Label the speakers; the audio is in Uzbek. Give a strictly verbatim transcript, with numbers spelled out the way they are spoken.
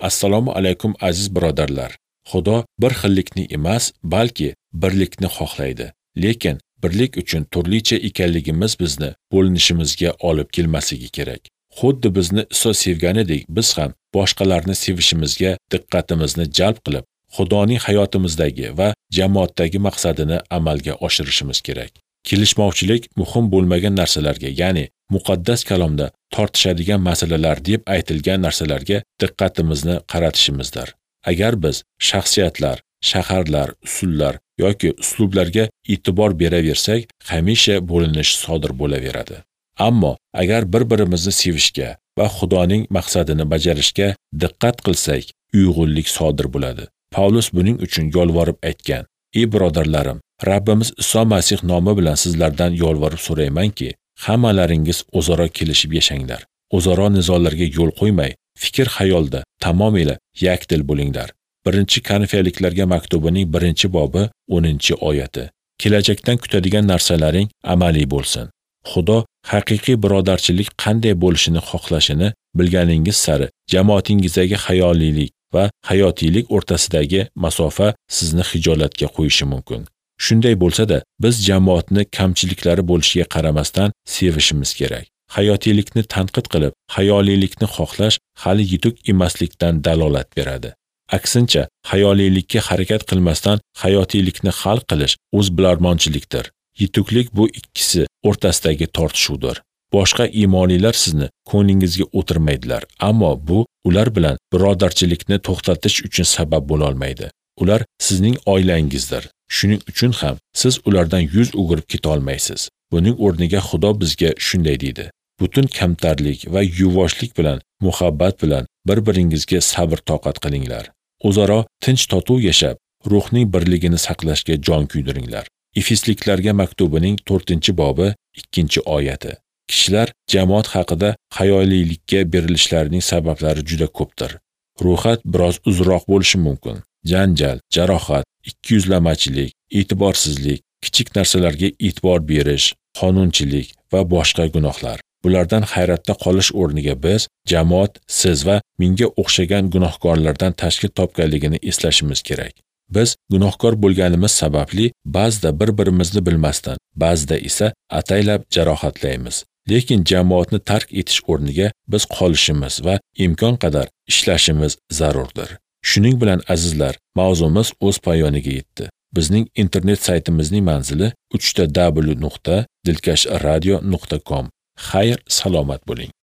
Speaker 1: Assalomu alaykum aziz birodarlar. Xudo bir xillikni emas, balki birlikni xohlaydi. Lekin birlik uchun turlicha ekanligimiz bizni bo'linishimizga olib kelmasligi kerak. Xuddi bizni Iso sevganidek biz ham boshqalarni sevishimizga diqqatimizni jalb qilib, Xudoning hayotimizdagi va jamoatdagi maqsadini amalga oshirishimiz kerak. Kelishmovchilik muhim bo'lmagan narsalarga, ya'ni muqaddas kalomda tortishadigan masalalar deb aytilgan narsalarga diqqatimizni qaratishimizdir. Agar biz shaxsiyatlar, shaharlar, usullar yoki uslublarga e'tibor beraversak, hamisha bo'linish sodir bo'laveradi. Ammo agar bir-birimizni sevishga va Xudoning maqsadini bajarishga diqqat qilsak, uyg'unlik sodir bo'ladi. Pavlus buning uchun yolvorib aytgan: "Ey birodarlarim, Rabbimiz Iso Masih nomi bilan sizlardan yolvorib so'raymanki, hammalaringiz o'zaro kelishib yashanglar. O'zaro nizolarga yo'l qo'ymay, fikr-xayolda tamomila yakdil bo'linglar." Birinchi Konfiyaliklarga maktubining birinchi bobi o'ninchi oyati. Kelajakdan kutadigan narsalaring amaliy bo'lsin. Xudo haqiqiy birodarchilik qanday bo'lishini xohlashini bilganingiz sari jamoatingizdagi hayoliylik va hayotiylik o'rtasidagi masofa sizni hijolatga qo'yishi mumkin. Shunday bo'lsa-da, biz jamoatni kamchiliklari bo'lishiga qaramasdan sevishimiz kerak. Hayotiylikni tanqid qilib, hayoliylikni xohlash hali yetuk emaslikdan dalolat beradi. Aksincha, hayoliylikka harakat qilmasdan hayotiylikni hal qilish o'zbilarmonchilikdir. Yetuklik bu ikkisi o'rtasidagi tortishuvdir. Boshqa iymonlilar sizni ko'nglingizga o'tirmaydilar, ammo bu ular bilan birodarchilikni to'xtatish uchun sabab bo'la olmaydi. Ular sizning oilangizdir. Shuning uchun ham siz ulardan yuz o'girib keta olmaysiz. Buning o'rniga Xudo bizga shunday deydi: "Butun kamtarlik va yuvoshlik bilan, muhabbat bilan bir-biringizga sabr-toqat qilinglar. O'zaro tinch totuv yashab, ruhning birligini saqlashga jon kuydiringlar." Efesliklarga maktubining to'rtinchi bobi ikkinchi oyati. Kishilar jamoat haqida hayoliylikka berilishlarining sabablari juda ko'pdir. Ro'yxat biroz uzunroq bo'lishi mumkin. Janjal, jarohat, ikkiyuzlamachilik, e'tiborsizlik, kichik narsalarga e'tibor berish, qonunchilik va boshqa gunohlar. Bulardan hayratda qolish o'rniga biz jamoat siz va menga o'xshagan gunohkorlardan tashkil topganligini eslashimiz kerak. Biz gunohkor bo'lganimiz sababli ba'zida bir-birimizni bilmasdan, ba'zida esa ataylab jarohatlaymiz. Lekin jamoatni tark etish o'rniga biz qolishimiz va imkon qadar ishlashimiz zarurdir. Shuning bilan azizlar, mavzumiz o'z poyoniga yetdi. Bizning internet saytimizning manzili uch w nuqta dilkash radio nuqta com. Xayr, salomat bo'ling.